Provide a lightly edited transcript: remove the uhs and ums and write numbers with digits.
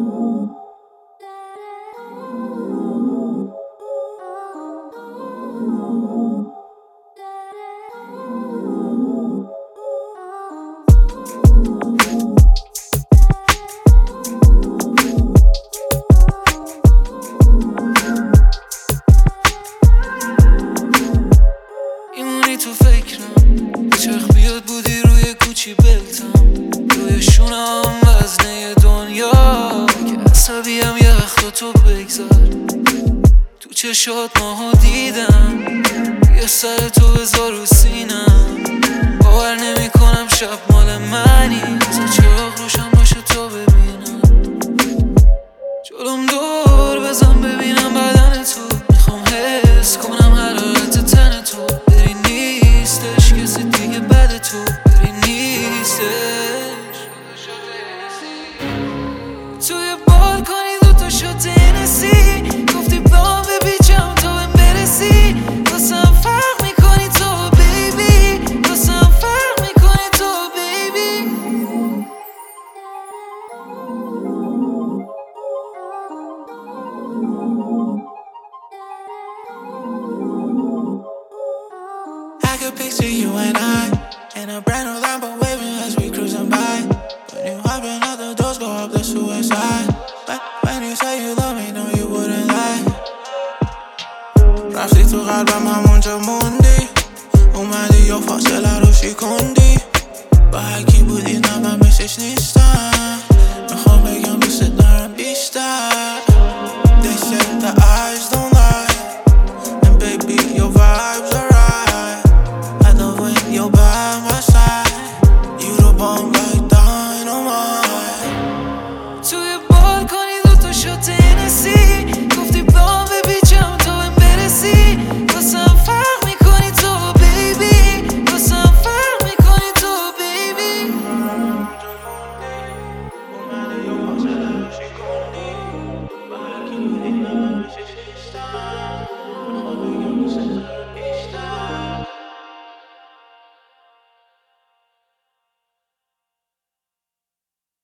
میمونی تو فکرم، چرخ بیاد بودی روی کوچی بلتم، روی شونم وزنه دنیا که عصبیم یه وقتا تو بگذار. تو چشات ماهو دیدم، یه سر تو بذار رو سینم، باور نمی کنم شب مال منی، تا چراغ روشن